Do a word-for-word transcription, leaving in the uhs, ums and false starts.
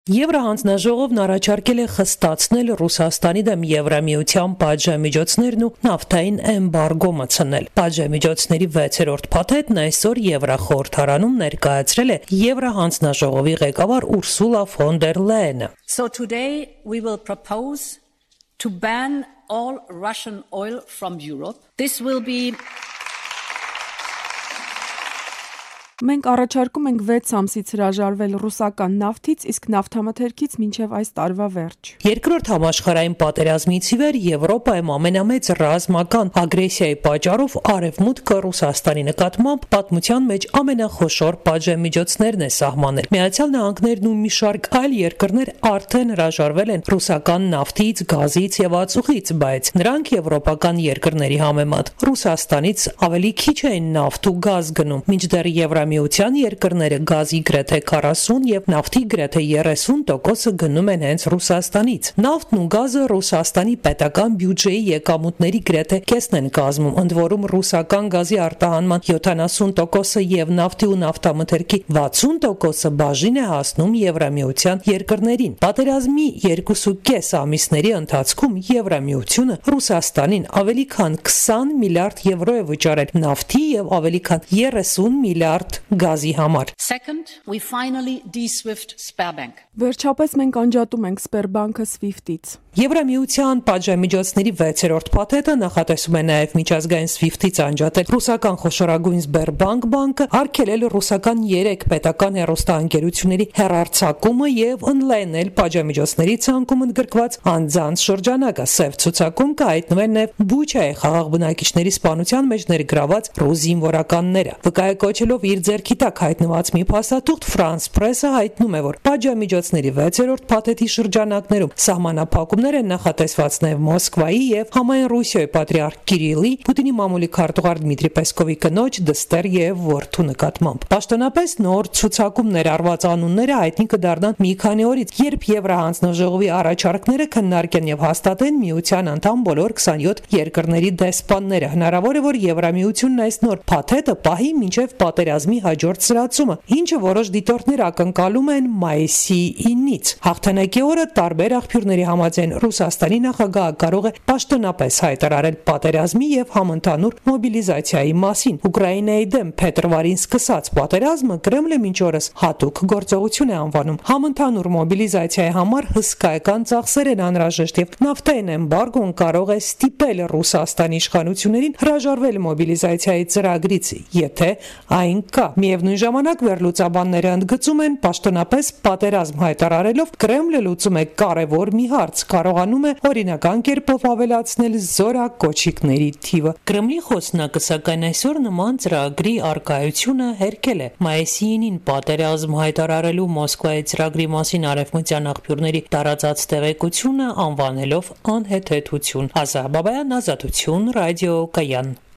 Եվրահանձնաժողովն առաջարկել է խստացնել Ռուսաստանի դեմ Եվրամիության պատժամիջոցներն ու նավթային էմբարգո մտցնել։ Պատժամիջոցների վեցերորդ փաթեթն այսօր Եվրախորհրդարանում ներկայացրել է Եվրահանձնաժողովի ղեկավար Ուրսուլա ֆոն դեր Լայենը։ So today we will propose to ban all Russian oil from Europe. This will be Մենք առաջարկում ենք վեց ամսից հրաժարվել ռուսական նավթից, իսկ նավթամթերքից մինչև այս տարվա վերջ։ Երկրորդ համաշխարհային պատերազմից ի վեր Եվրոպայում ամենամեծ ռազմական ագրեսիայի պատճառով Արևմուտքը Ռուսաստանի նկատմամբ պատմության մեջ ամենախոշոր պատժամիջոցներն է սահմանել։ Միացյալ Նահանգներն ու մի շարք այլ երկրներ արդեն հրաժարվել են ռուսական նավթից, գազից եւ ածուխից, բայց նրանք եվրոպական երկրների համեմատ Ռուսաստանից ավելի քիչ են նավթ ու գազ գնում, մինչդեռ Եվրամիության Միության երկրները գազի գրեթե քառասուն եւ նավթի գրեթե երեսուն տոկոսը գնում են հենց Ռուսաստանից։ Նավթն ու գազը Ռուսաստանի պետական բյուջեի եկամուտների գրեթե կեսն են կազմում, ընդ որում ռուսական գազի արտահանման յոթանասուն տոկոսը եւ նավթի ու նավթամթերքի վաթսուն տոկոսը բաժին է հասնում Եվրամիության երկրներին։ Պատերազմի երկուսուկես ամիսների ընթացքում Եվրամիությունը Ռուսաստանին ավելի քան քսան միլիարդ եվրո է վճարել նավթի եւ ավելի քան երեսուն միլիարդ գազի համար։ Second, we finally de-swift Sberbank. Վերջապես մենք անջատում ենք Sberbank-ը SWIFT-ից։ Եվրամիության պատժամիջոցների վեցերորդ փաթեթը նախատեսում է նաև միջազգային SWIFT-ից անջատել ռուսական խոշորագույն Sberbank բանկը, արգելել ռուսական երեք պետական հեռուստաընկերությունների հեռարձակումը եւ ընդլայնել պատժամիջոցների ցանկում ընդգրկված անձանց շրջանակը։ Սև ցուցակում կհայտնվեն նաև Բուչայի խաղաղ բնակիչների սպանության մեջ ներգրաված ռուս զինվորականները։ Վկայակոչելով իր ձեռքի տակ հայտնված մի փաստաթուղթ France Press-ը հայտնում է, որ պատժամիջոցների վեցերորդ փաթեթի շրջանակներում սահմանափակումներ են նախատեսված նաև Մոսկվայի եւ համայն Ռուսիայի պատրիարք Կիրիլի, Պուտինի մամուլի քարտուղար Դմիտրի Պեսկովի կնոջ դստեր եւ որդու նկատմամբ։ Պաշտոնապես նոր ցուցակում ներառված անունները հայտնի կդառնան մի քանի օրից, երբ Եվրահանձնաժողովի առաջարկները քննարկեն եւ հաստատեն միության անդամ բոլոր քսանյոթ երկրների դեսպանները։ Հնարավոր է, որ Եվրամիությունն այս նոր փաթեթը պահի մինչև պատերազմի հաջորդ սրացումը, ինչը որոշ դիտորդներ ակնկալում են մայիսի ինից։ Հաղթանակի օրը տարբեր աղբյուրների համաձայն Ռուսաստանի նախագահը կարող է պաշտոնապես հայտարարել պատերազմի եւ համընդհանուր մոբիլիզացիայի մասին։ Ուկրաինայի դեմ փետրվարին սկսած պատերազմը Կրեմլը մինչ օրս հատուկ գործողություն է անվանում։ Համընդհանուր մոբիլիզացիայի համար հսկայական ծախսեր են անհրաժեշտ եւ նավթային էմբարգոն կարող է ստիպել Ռուսաստանի իշխանություններին հրաժարվել մոբիլիզացիայի ծրագրից, եթե այն կա։ Միևնույն ժամանակ վերլուծաբանները ընդգծում են, պաշտոնապես պատերազմ հայտարարելով Կրեմլը լուծում է կարևոր մի հարց, կարողանում է օրինական կերպով ավելացնել զորակոչիկների թիվը։ Կրեմլի խոսնակը սակայն այսօր նման ծրագրի արկայությունը հերքել է։ Մայիսի ինին պատերազմ հայտարարելու Մոսկվայի ծրագրի մասին արևմտյան աղբյուրների տարածած տեղեկությունը անվանելով անհեթեթություն։ Ազա Բաբայան, Ազատություն, Ռադիո Կայան։